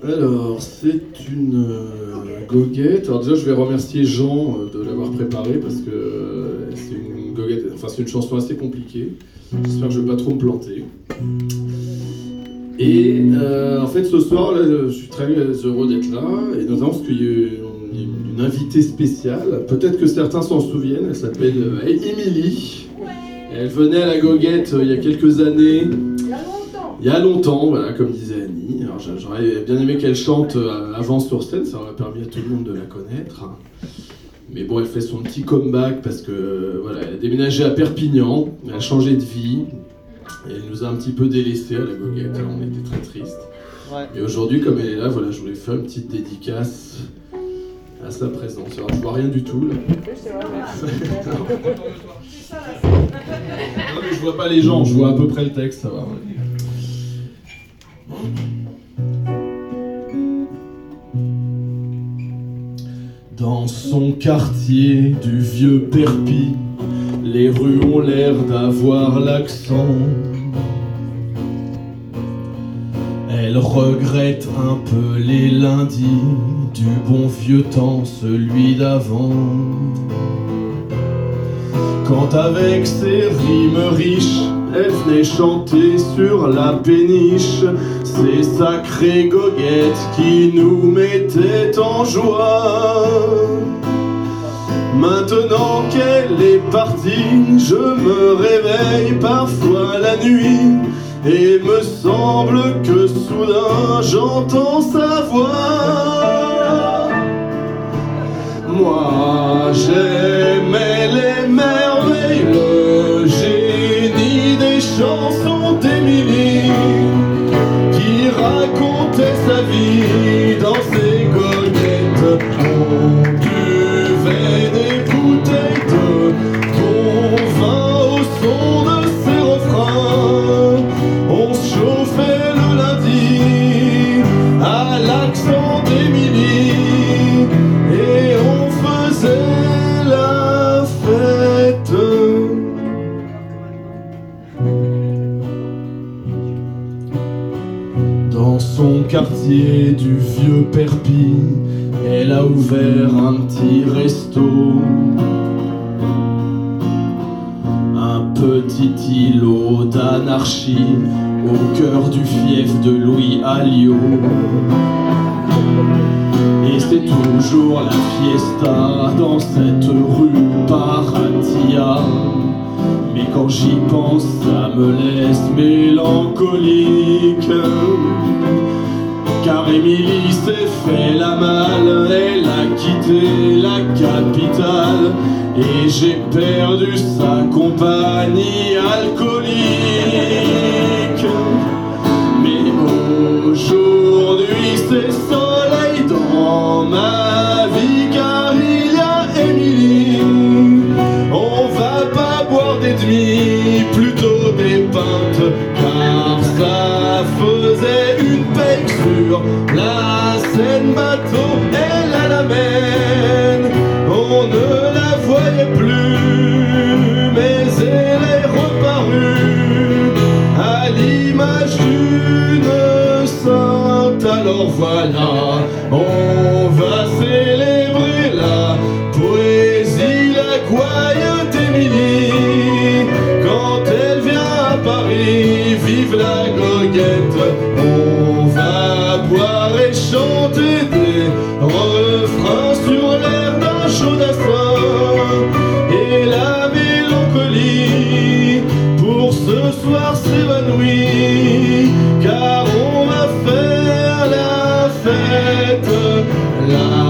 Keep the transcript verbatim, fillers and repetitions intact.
Alors, c'est une euh, goguette. Alors déjà, je vais remercier Jean euh, de l'avoir préparée parce que euh, c'est une goguette, enfin c'est une chanson assez compliquée. J'espère que je vais pas trop me planter. Et euh, en fait, ce soir, là, je suis très heureux d'être là, et notamment parce qu'il y a une invitée spéciale. Peut-être que certains s'en souviennent. Elle s'appelle euh, Émilie. Elle venait à la goguette euh, il y a quelques années. Il y a longtemps, voilà, comme disait Annie. Alors, j'aurais bien aimé qu'elle chante avant sur scène, ça aurait permis à tout le monde de la connaître. Mais bon, elle fait son petit comeback parce que voilà, elle a déménagé à Perpignan, elle a changé de vie, et elle nous a un petit peu délaissés à la goguette, alors on était très tristes. Ouais. Et aujourd'hui, comme elle est là, voilà, je voulais faire une petite dédicace à sa présence. Alors, je vois rien du tout là. C'est vrai, non, mais je vois pas les gens, je vois à peu près le texte, ça va. Dans son quartier du vieux Perpi, les rues ont l'air d'avoir l'accent. Elle regrette un peu les lundis du bon vieux temps, celui d'avant. Quand avec ses rimes riches, elle venait chanter sur la péniche, ces sacrées goguettes qui nous mettaient en joie. Maintenant qu'elle est partie, je me réveille parfois la nuit et me semble que soudain j'entends sa voix. Moi j'aimais les merveilles, le génie des chansons d'Émilie, qui racontait sa vie dans ses goguettes. On buvait des bouteilles de bon vin au son de ses refrains. On se chauffait le lundi à l'accent d'Émilie et on faisait la fête. Dans son quartier du vieux Perpi, elle a ouvert un petit resto, un petit îlot d'anarchie au cœur du fief de Louis Alliot. Et c'est toujours la fiesta dans cette rue Paratia. Mais quand j'y pense, ça me laisse mélancolique. Car Émilie s'est fait la malle, elle a quitté la capitale et j'ai perdu sa compagnie alcoolique. Mais aujourd'hui c'est soleil dans ma vie, car il y a Émilie. On va pas boire des demi, plutôt des pintes, car ça faisait une paix sur la Seine bateau, elle a la mène. On ne la voyait plus, mais elle est reparue à l'image d'une sainte. Alors voilà, on va célébrer la poésie, la gouaille d'Émilie. Quand elle vient à Paris, vive la goguette. On va boire et chanter des refrains sur l'air d'un chaudassin. Et la mélancolie pour ce soir s'évanouit, car on va faire la fête, la